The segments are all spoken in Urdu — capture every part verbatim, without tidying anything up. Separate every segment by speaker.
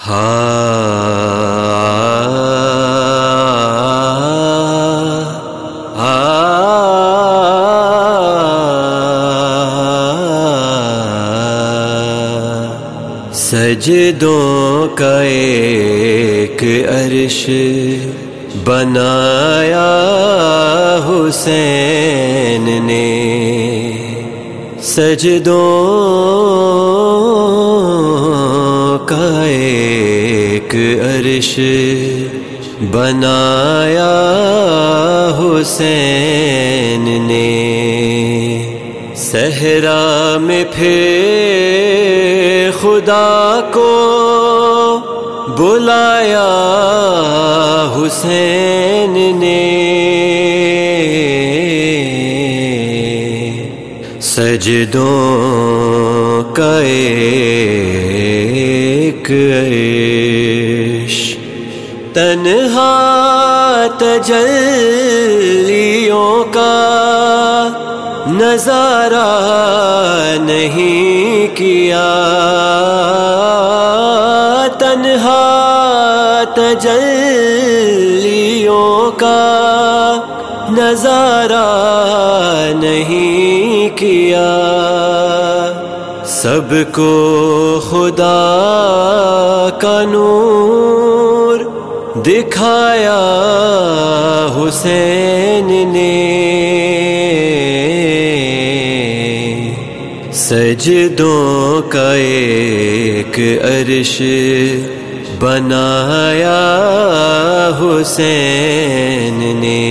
Speaker 1: سجدوں کا ایک عرش بنایا حسین نے، سجدوں کا ایک عرش بنایا حسین نے، صحرا میں پھر خدا کو بلایا حسین نے، سجدوں کا ایک عرش، تنہا تجلیوں کا نظارہ نہیں کیا، تنہا تجلیوں کا نظارہ نہیں کیا، سب کو خدا کا نور دکھایا حسین نے، سجدوں کا ایک عرش بنایا حسین نے،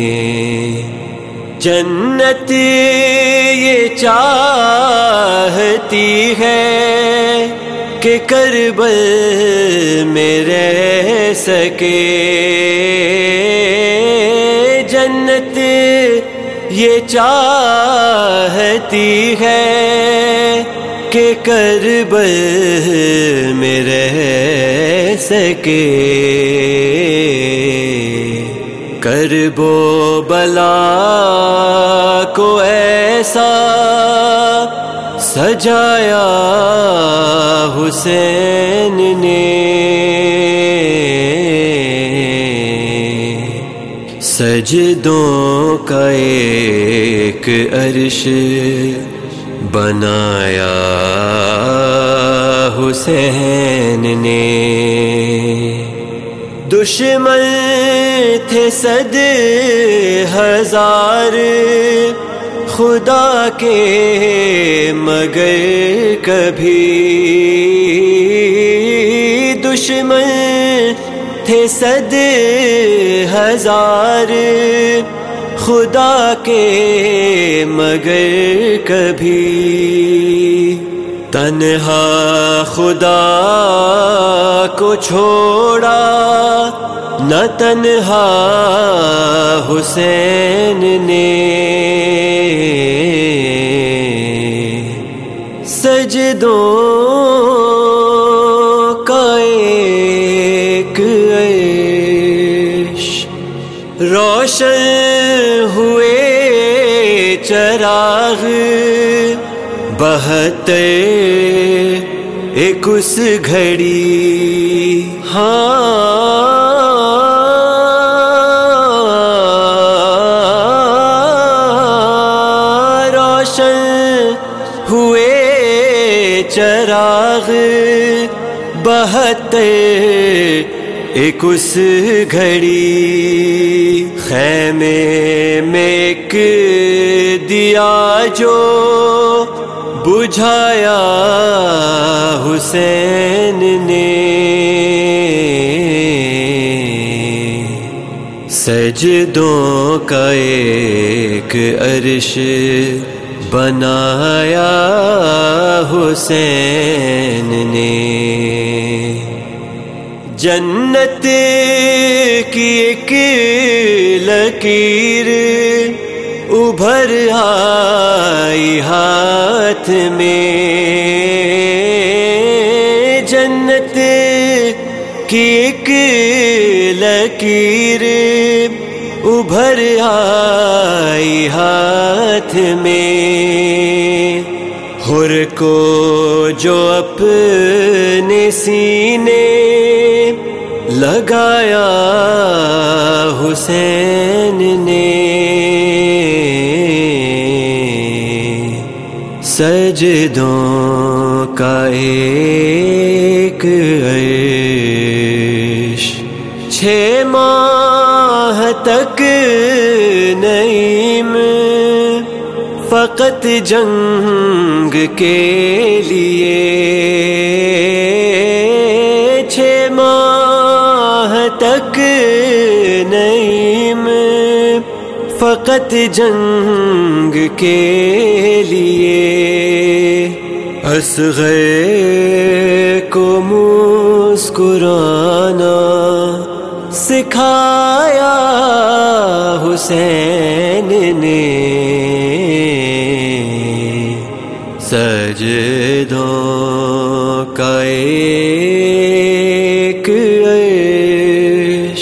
Speaker 1: جنت یہ چاہتی ہے کہ کربل میں رہ سکے، جنت یہ چاہتی ہے کہ کربل میں رہ سکے، کرب و بلا کو ایسا سجایا حسین نے، سجدوں کا ایک عرش بنایا حسین نے، دشمن تھے صد ہزار خدا کے مگر کبھی، دشمن تھے صد ہزار خدا کے مگر کبھی، تنہا خدا کو چھوڑا نہ تنہا حسین نے، سجدوں کا ایک عرش، روشن ہوئے چراغ بہتے ایک اس گھڑی، ہاں روشن ہوئے چراغ بہتے ایک اس گھڑی، خیمے میں ایک دیا جو بجھایا حسین نے، سجدوں کا ایک عرش بنایا حسین نے، جنت کی ایک لکیر ابھر آئی ہاتھ میں، جنت کی ایک لکیر ابھر آئی ہاتھ میں، حر کو جو اپنے سینے لگایا حسین نے، سجدوں کا ایک عرش چھ ماہ تک نعیم، فقط جنگ کے لیے چھ ماہ تک نعیم، فقط جنگ کے لیے اصغر کو مسکرانا سکھایا حسین نے، سجدوں کا ایک عرش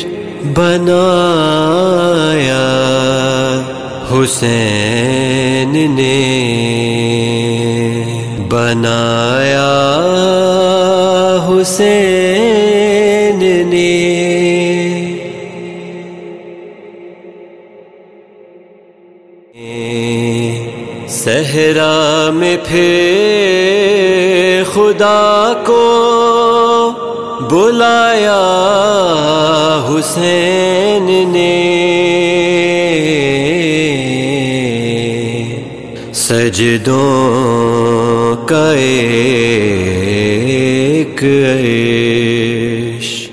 Speaker 1: بنایا حسین نے، بنایا حسین نے۔ صحرا میں پھر خدا کو بلایا حسین نے، سجدوں کا ایک عرش